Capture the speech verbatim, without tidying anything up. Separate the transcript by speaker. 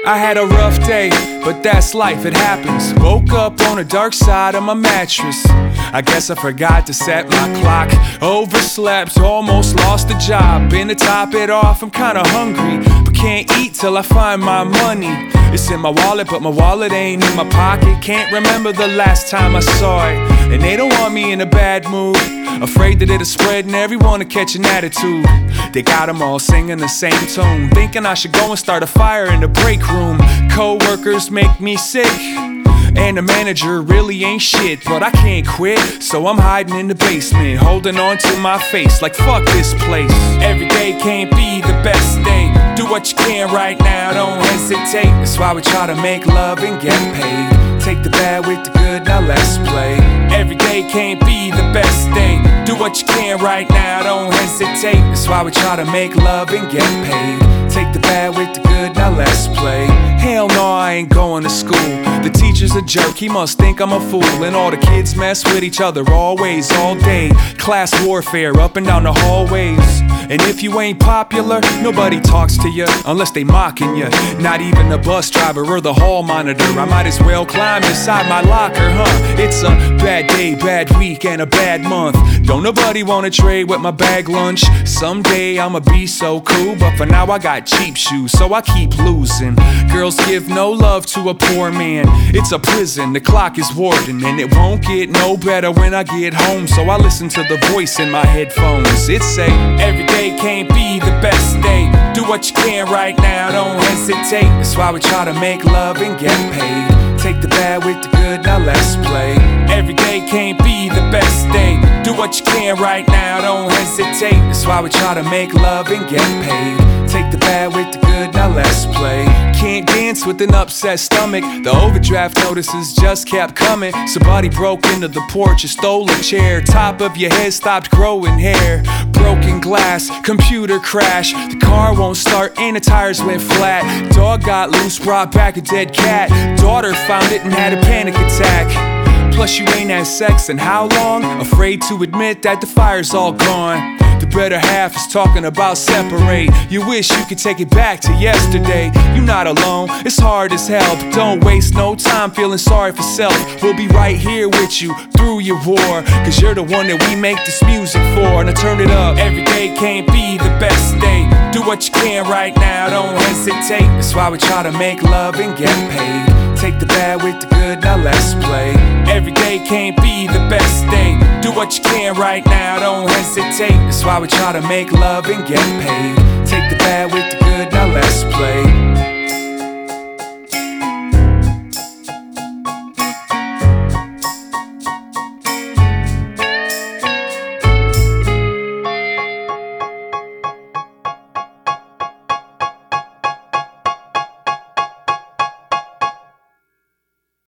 Speaker 1: I had a rough day, but that's life, it happens. Woke up on the dark side of my mattress. I guess I forgot to set my clock. Overslept, almost lost the job. And to top it off, I'm kinda hungry, but can't eat till I find my money. It's in my wallet, but my wallet ain't in my pocket. Can't remember the last time I saw it. And they don't want me in a bad mood, afraid that it'll spread and everyone will catch an attitude. They got them all singing the same tune, thinking I should go and start a fire in the break room. Co-workers make me sick, and the manager really ain't shit. But I can't quit, so I'm hiding in the basement, holding on to my face like fuck this place. Every day can't be the best day. Do what you can right now, don't hesitate. That's why we try to make love and get paid. Take the bad with the good, now let's play. Every day can't be the best day. Do what you can right now, don't hesitate. That's why we try to make love and get paid. Take the bad with the good, now let's play. Hell no, I ain't going to school. The teacher's a jerk, he must think I'm a fool. And all the kids mess with each other always, all day. Class warfare up and down the hallways. And if you ain't popular, nobody talks to you unless they mocking you. Not even the bus driver or the hall monitor. I might as well climb inside my locker, huh? It's a bad day, bad week, and a bad month. Don't nobody wanna trade with my bag lunch. Someday I'ma be so cool, but for now I got cheap shoes, so I keep losing. Girls give no love to a poor man. It's a prison, the clock is warden, and it won't get no better when I get home. So I listen to the voice in my headphones. It say, every day can't be the best day. Do what you can right now, don't hesitate. That's why we try to make love and get paid. Take the bad with the good, now let's play. Every day can't be the best day. Do what you can right now, don't hesitate. That's why we try to make love and get paid. Take the bad with the good, now let's play. Can't dance with an upset stomach. The overdraft notices just kept coming. Somebody broke into the porch and stole a chair. Top of your head stopped growing hair. Broken glass, computer crash. The car won't start and the tires went flat. Dog got loose, brought back a dead cat. Daughter found it and had a panic attack. Plus you ain't had sex in how long? Afraid to admit that the fire's all gone. The better half is talking about separate. You wish you could take it back to yesterday. You're not alone, it's hard as hell, but don't waste no time feeling sorry for self. We'll be right here with you through your war, cause you're the one that we make this music for. Now turn it up. Every day can't be the best day. Do what you can right now, don't hesitate. That's why we try to make love and get paid. Take the bad with the good, now let's play. Every day can't be the best day. Do what you can right now, don't hesitate. That's why we try to make love and get paid. Take the bad with the good, now let's play.